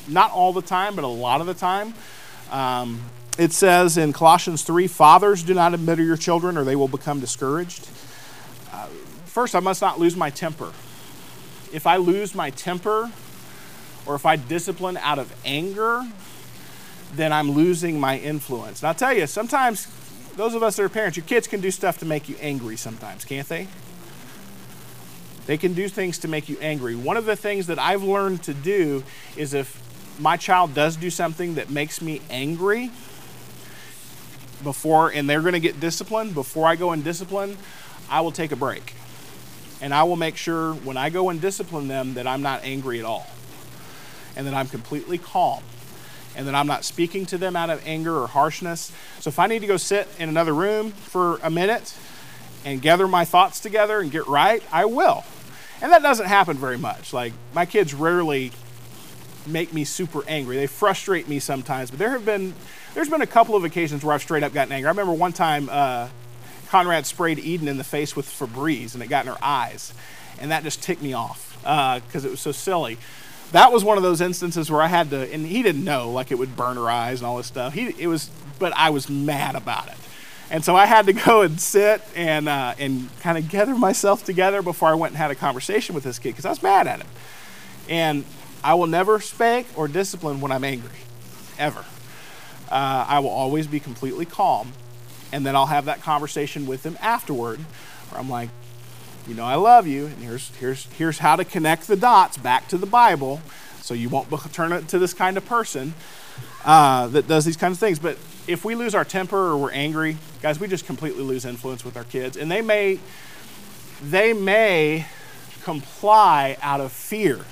not all the time, but a lot of the time. Um, it says in Colossians three, fathers, do not embitter your children or they will become discouraged. Uh, first, I must not lose my temper. If I lose my temper or if I discipline out of anger, then I'm losing my influence. And I'll tell you, sometimes those of us that are parents, your kids can do stuff to make you angry sometimes, can't they? They can do things to make you angry. One of the things that I've learned to do is if my child does do something that makes me angry before, and they're going to get disciplined, before I go and discipline, I will take a break. And I will make sure when I go and discipline them that I'm not angry at all. And that I'm completely calm. And that I'm not speaking to them out of anger or harshness. So if I need to go sit in another room for a minute and gather my thoughts together and get right, I will. And that doesn't happen very much. Like, my kids rarely make me super angry. They frustrate me sometimes, but there have been, there's been a couple of occasions where I've straight up gotten angry. I remember one time uh, Conrad sprayed Eden in the face with Febreze and it got in her eyes. And that just ticked me off because uh, it was so silly. That was one of those instances where I had to, and he didn't know, like it would burn her eyes and all this stuff. He, it was, but I was mad about it. And so I had to go and sit and uh, and kind of gather myself together before I went and had a conversation with this kid because I was mad at him. And I will never spank or discipline when I'm angry, ever. Uh, I will always be completely calm, and then I'll have that conversation with him afterward where I'm like, you know, I love you, and here's here's here's how to connect the dots back to the Bible so you won't turn it to this kind of person uh, that does these kinds of things. But if we lose our temper or we're angry, guys, we just completely lose influence with our kids. And they may, they may comply out of fear.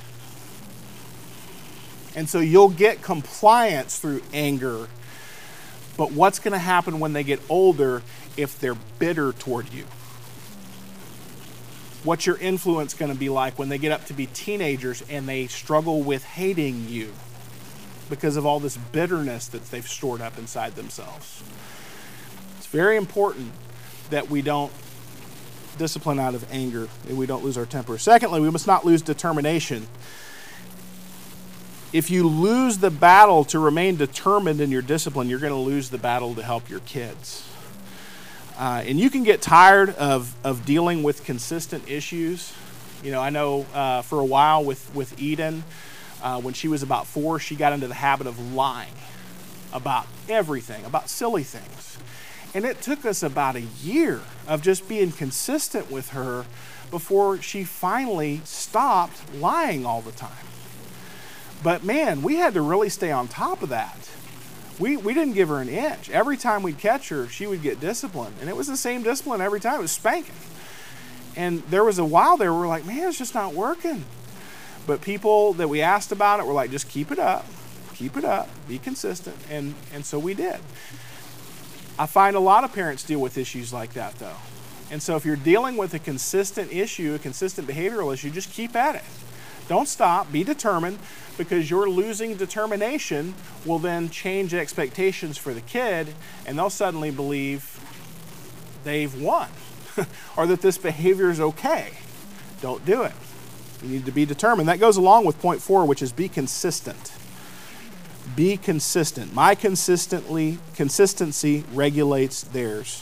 And so you'll get compliance through anger. But what's going to happen when they get older if they're bitter toward you? What's your influence going to be like when they get up to be teenagers and they struggle with hating you because of all this bitterness that they've stored up inside themselves? It's very important that we don't discipline out of anger and we don't lose our temper. Secondly, we must not lose determination. If you lose the battle to remain determined in your discipline, you're going to lose the battle to help your kids. Uh, and you can get tired of, of dealing with consistent issues. You know, I know uh, for a while with, with Eden, uh, when she was about four, she got into the habit of lying about everything, about silly things. And it took us about a year of just being consistent with her before she finally stopped lying all the time. But man, we had to really stay on top of that. We we didn't give her an inch. Every time we'd catch her, she would get disciplined. And it was the same discipline every time. It was spanking. And there was a while there where we're like, man, it's just not working. But people that we asked about it were like, just keep it up. Keep it up. Be consistent. And, and so we did. I find a lot of parents deal with issues like that, though. And so if you're dealing with a consistent issue, a consistent behavioral issue, just keep at it. Don't stop. Be determined, because your losing determination will then change expectations for the kid, and they'll suddenly believe they've won or that this behavior is okay. Don't do it. You need to be determined. That goes along with point four, which is be consistent. Be consistent. My consistently consistency regulates theirs.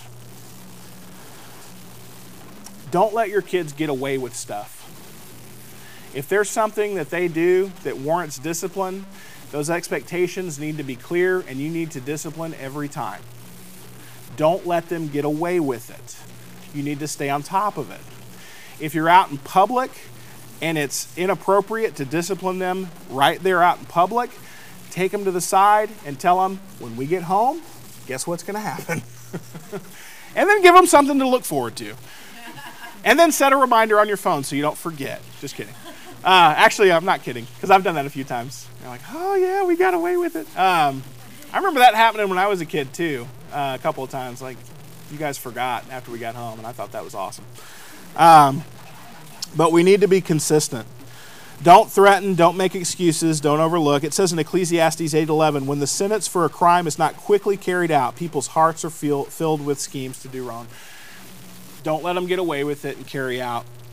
Don't let your kids get away with stuff. If there's something that they do that warrants discipline, those expectations need to be clear, and you need to discipline every time. Don't let them get away with it. You need to stay on top of it. If you're out in public and it's inappropriate to discipline them right there out in public, take them to the side and tell them, when we get home, guess what's going to happen? And then give them something to look forward to. And then set a reminder on your phone so you don't forget. Just kidding. Uh, actually, I'm not kidding, because I've done that a few times. You're like, oh yeah, we got away with it. Um, I remember that happening when I was a kid too, uh, a couple of times. Like, you guys forgot after we got home, and I thought that was awesome. Um, but we need to be consistent. Don't threaten, don't make excuses, don't overlook. It says in Ecclesiastes eight eleven, when the sentence for a crime is not quickly carried out, people's hearts are feel, filled with schemes to do wrong. Don't let them get away with it and carry out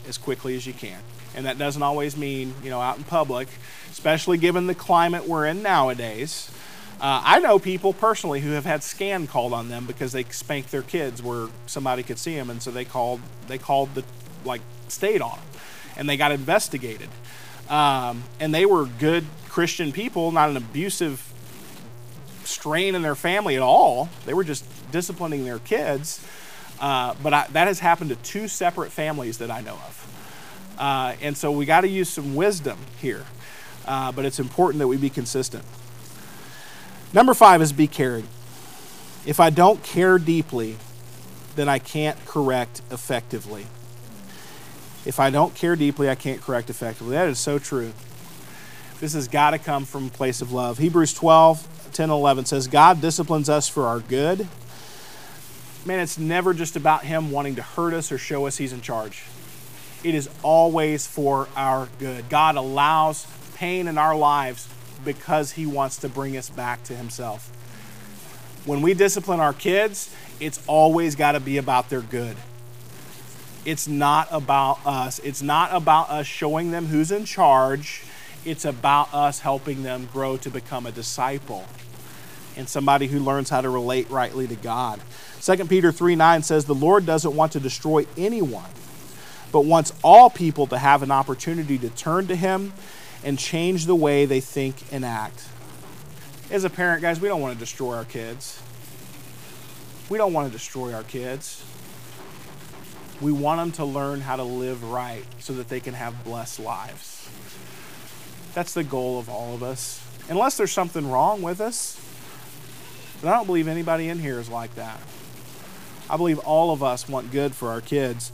as quickly as you can. And that doesn't always mean, you know, out in public, especially given the climate we're in nowadays. Uh, I know people personally who have had scan called on them because they spanked their kids where somebody could see them, and so they called they called the like state on them, and they got investigated. Um, and they were good Christian people, not an abusive strain in their family at all. They were just disciplining their kids. Uh, but I, that has happened to two separate families that I know of. Uh, and so we got to use some wisdom here. Uh, but it's important that we be consistent. Number five is be caring. If I don't care deeply, then I can't correct effectively. If I don't care deeply, I can't correct effectively. That is so true. This has got to come from a place of love. Hebrews twelve, ten, eleven says, God disciplines us for our good. Man, it's never just about him wanting to hurt us or show us he's in charge. It is always for our good. God allows pain in our lives because he wants to bring us back to himself. When we discipline our kids, it's always got to be about their good. It's not about us. It's not about us showing them who's in charge. It's about us helping them grow to become a disciple and somebody who learns how to relate rightly to God. Second Peter three nine says, the Lord doesn't want to destroy anyone, but wants all people to have an opportunity to turn to him and change the way they think and act. As a parent, guys, we don't want to destroy our kids. We don't want to destroy our kids. We want them to learn how to live right so that they can have blessed lives. That's the goal of all of us. Unless there's something wrong with us. But I don't believe anybody in here is like that. I believe all of us want good for our kids.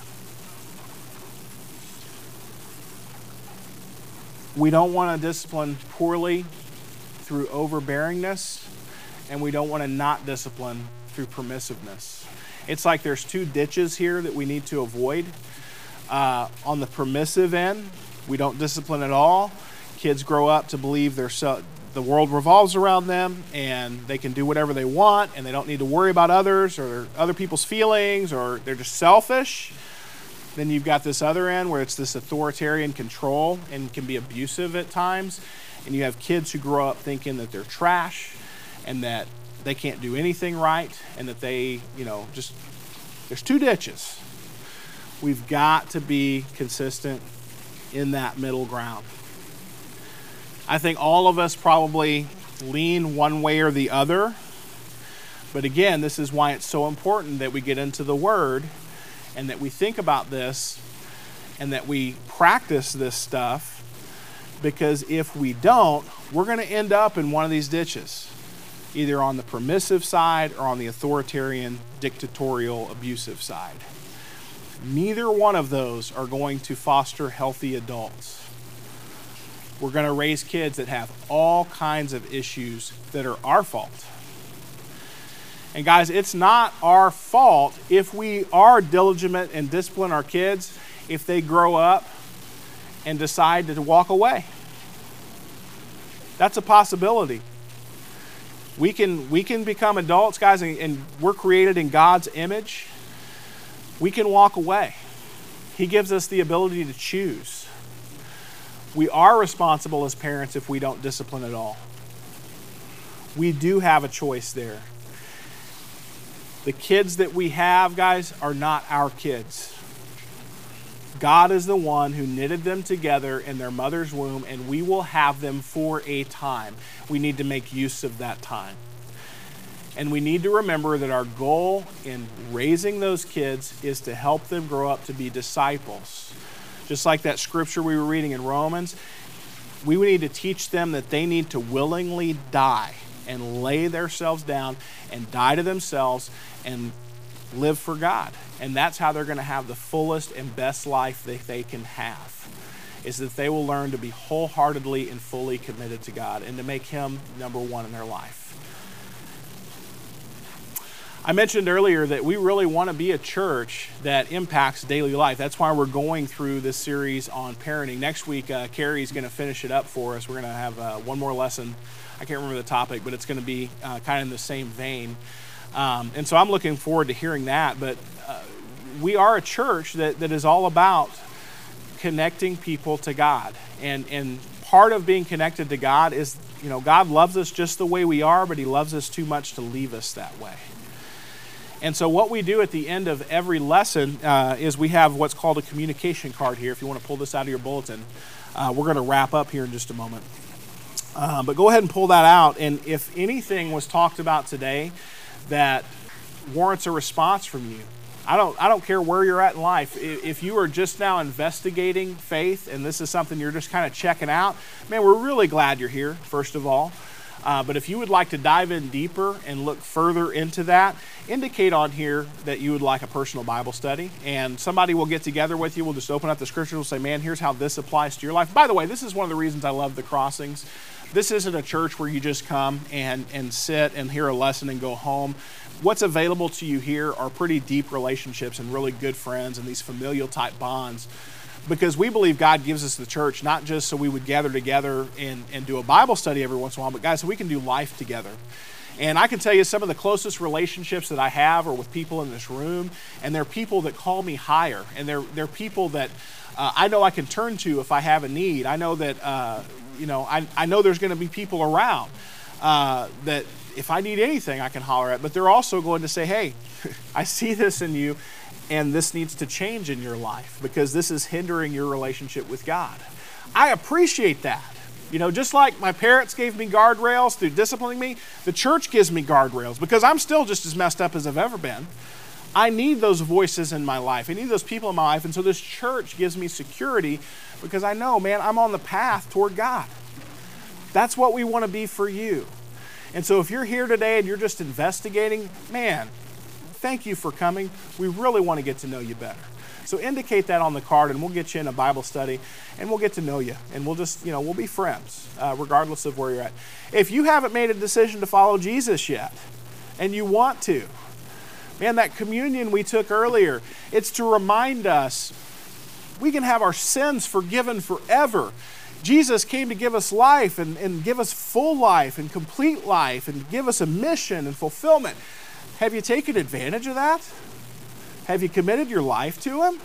We don't want to discipline poorly through overbearingness, and we don't want to not discipline through permissiveness. It's like there's two ditches here that we need to avoid. Uh, on the permissive end, we don't discipline at all. Kids grow up to believe they're so, the world revolves around them and they can do whatever they want and they don't need to worry about others or other people's feelings, or they're just selfish. Then you've got this other end where it's this authoritarian control and can be abusive at times. And you have kids who grow up thinking that they're trash and that they can't do anything right and that they, you know, just, there's two ditches. We've got to be consistent in that middle ground. I think all of us probably lean one way or the other. But again, this is why it's so important that we get into the Word and that we think about this and that we practice this stuff, because if we don't, we're going to end up in one of these ditches, either on the permissive side or on the authoritarian, dictatorial, abusive side. Neither one of those are going to foster healthy adults. We're going to raise kids that have all kinds of issues that are our fault. And guys, it's not our fault if we are diligent and discipline our kids if they grow up and decide to walk away. That's a possibility. We can we can become adults, guys, and, and we're created in God's image. We can walk away. He gives us the ability to choose. We are responsible as parents if we don't discipline at all. We do have a choice there. The kids that we have, guys, are not our kids. God is the one who knitted them together in their mother's womb, and we will have them for a time. We need to make use of that time. And we need to remember that our goal in raising those kids is to help them grow up to be disciples. Just like that scripture we were reading in Romans, we need to teach them that they need to willingly die and lay themselves down and die to themselves and live for God. And that's how they're going to have the fullest and best life that they can have, is that they will learn to be wholeheartedly and fully committed to God and to make Him number one in their life. I mentioned earlier that we really want to be a church that impacts daily life. That's why we're going through this series on parenting. Next week, uh, Carrie's going to finish it up for us. We're going to have uh, one more lesson. I can't remember the topic, but it's going to be uh, kind of in the same vein. Um, and so I'm looking forward to hearing that. But uh, we are a church that, that is all about connecting people to God. And, and part of being connected to God is, you know, God loves us just the way we are, but he loves us too much to leave us that way. And so what we do at the end of every lesson uh, is we have what's called a communication card here. If you want to pull this out of your bulletin, uh, we're going to wrap up here in just a moment. Uh, but go ahead and pull that out. And if anything was talked about today that warrants a response from you, I don't I don't care where you're at in life. If you are just now investigating faith and this is something you're just kind of checking out, man, we're really glad you're here, first of all. Uh, but if you would like to dive in deeper and look further into that, indicate on here that you would like a personal Bible study. And somebody will get together with you. We'll just open up the scriptures and say, man, here's how this applies to your life. By the way, this is one of the reasons I love the Crossings. This isn't a church where you just come and, and sit and hear a lesson and go home. What's available to you here are pretty deep relationships and really good friends and these familial type bonds. Because we believe God gives us the church not just so we would gather together and, and do a Bible study every once in a while, but guys, so we can do life together. And I can tell you some of the closest relationships that I have are with people in this room, and they're people that call me higher, and they're they're people that uh, I know I can turn to if I have a need. I know that uh, you know I I know there's going to be people around uh, that if I need anything I can holler at, but they're also going to say, hey, I see this in you. And this needs to change in your life because this is hindering your relationship with God. I appreciate that. You know, just like my parents gave me guardrails through disciplining me, the church gives me guardrails because I'm still just as messed up as I've ever been. I need those voices in my life. I need those people in my life. And so this church gives me security because I know, man, I'm on the path toward God. That's what we want to be for you. And so if you're here today and you're just investigating, man, thank you for coming. We really want to get to know you better. So indicate that on the card and we'll get you in a Bible study and we'll get to know you and we'll just, you know, we'll be friends uh, regardless of where you're at. If you haven't made a decision to follow Jesus yet and you want to, man, that communion we took earlier, it's to remind us we can have our sins forgiven forever. Jesus came to give us life and, and give us full life and complete life and give us a mission and fulfillment. Have you taken advantage of that? Have you committed your life to him?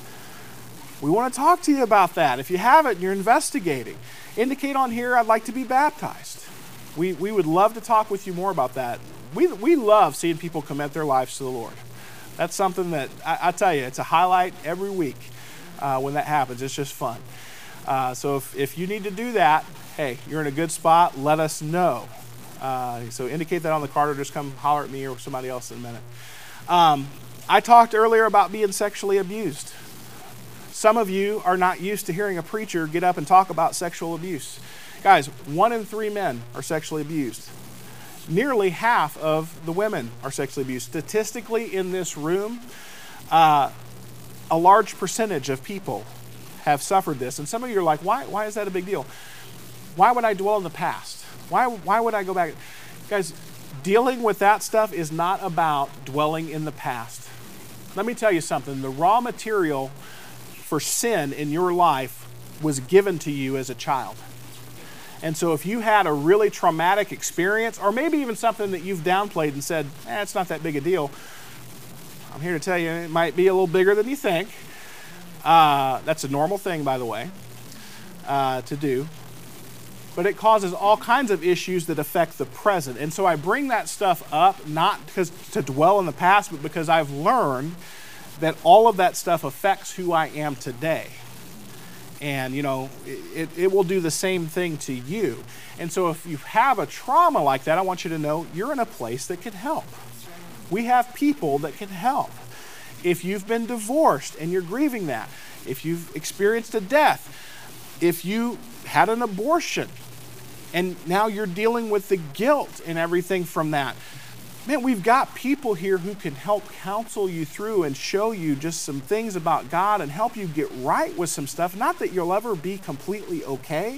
We want to talk to you about that. If you haven't and you're investigating, indicate on here, I'd like to be baptized. We, we would love to talk with you more about that. We, we love seeing people commit their lives to the Lord. That's something that, I, I tell you, it's a highlight every week uh, when that happens. It's just fun. Uh, so if, if you need to do that, hey, you're in a good spot, let us know. Uh, so indicate that on the card or just come holler at me or somebody else in a minute. Um, I talked earlier about being sexually abused. Some of you are not used to hearing a preacher get up and talk about sexual abuse. Guys, one in three men are sexually abused. Nearly half of the women are sexually abused. Statistically in this room, uh, a large percentage of people have suffered this. And some of you are like, why, why is that a big deal? Why would I dwell in the past? Why, why would I go back? Guys, dealing with that stuff is not about dwelling in the past. Let me tell you something. The raw material for sin in your life was given to you as a child. And so if you had a really traumatic experience, or maybe even something that you've downplayed and said, eh, it's not that big a deal, I'm here to tell you it might be a little bigger than you think. Uh, that's a normal thing, by the way, uh, to do. But it causes all kinds of issues that affect the present. And so I bring that stuff up, not because to dwell in the past, but because I've learned that all of that stuff affects who I am today. And, you know, it, it will do the same thing to you. And so if you have a trauma like that, I want you to know you're in a place that can help. We have people that can help. If you've been divorced and you're grieving that, if you've experienced a death, if you had an abortion and now you're dealing with the guilt and everything from that, man, we've got people here who can help counsel you through and show you just some things about God and help you get right with some stuff. Not that you'll ever be completely okay,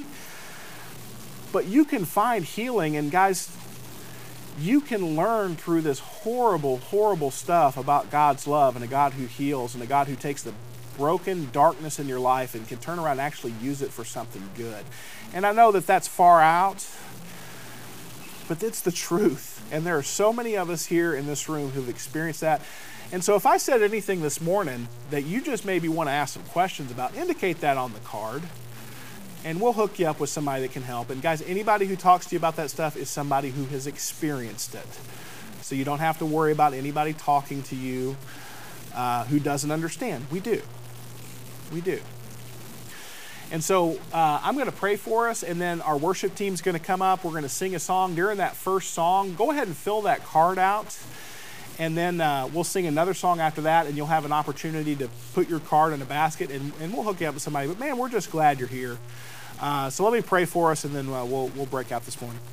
but you can find healing. And guys, you can learn through this horrible, horrible stuff about God's love and a God who heals and a God who takes the broken darkness in your life and can turn around and actually use it for something good. And I know that that's far out, but it's the truth. And there are so many of us here in this room who've experienced that. And so if I said anything this morning that you just maybe want to ask some questions about, indicate that on the card, and we'll hook you up with somebody that can help. And guys, anybody who talks to you about that stuff is somebody who has experienced it. So you don't have to worry about anybody talking to you uh, who doesn't understand. We do. We do. And so uh, I'm going to pray for us, and then our worship team's going to come up. We're going to sing a song. During that first song, go ahead and fill that card out, and then uh, we'll sing another song after that, and you'll have an opportunity to put your card in a basket, and, and we'll hook you up with somebody. But man, we're just glad you're here. Uh, so let me pray for us, and then uh, we'll we'll break out this morning.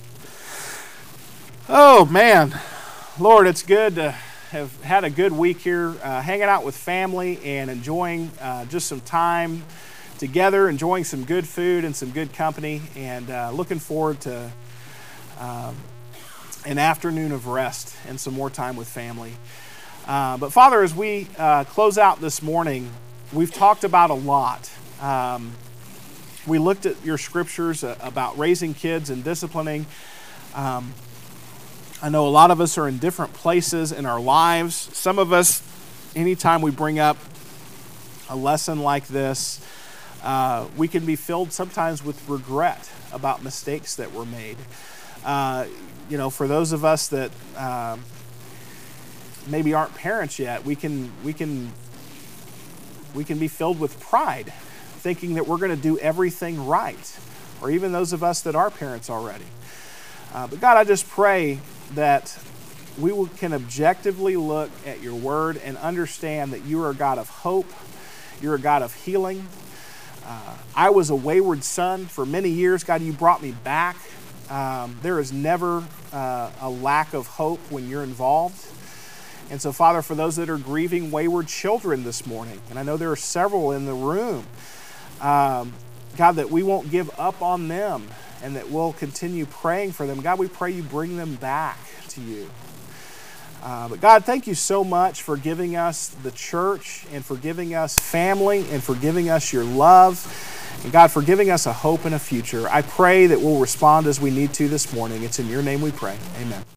Oh man, Lord, it's good to have had a good week here, uh, hanging out with family and enjoying uh, just some time together, enjoying some good food and some good company, and uh, looking forward to um, an afternoon of rest and some more time with family. Uh, but Father, as we uh, close out this morning, we've talked about a lot. Um, we looked at your scriptures uh, about raising kids and disciplining. Um, I know a lot of us are in different places in our lives. Some of us, anytime we bring up a lesson like this, uh, we can be filled sometimes with regret about mistakes that were made. Uh, you know, for those of us that uh, maybe aren't parents yet, we can we can we can be filled with pride, thinking that we're going to do everything right, or even those of us that are parents already. Uh, but God, I just pray that we will, can objectively look at your word and understand that you are a God of hope, you're a God of healing. Uh, I was a wayward son for many years. God, you brought me back. Um, there is never uh, a lack of hope when you're involved. And so, Father, for those that are grieving wayward children this morning, and I know there are several in the room, um, God, that we won't give up on them and that we'll continue praying for them. God, we pray you bring them back to you. Uh, but God, thank you so much for giving us the church and for giving us family and for giving us your love. And God, for giving us a hope and a future. I pray that we'll respond as we need to this morning. It's in your name we pray. Amen.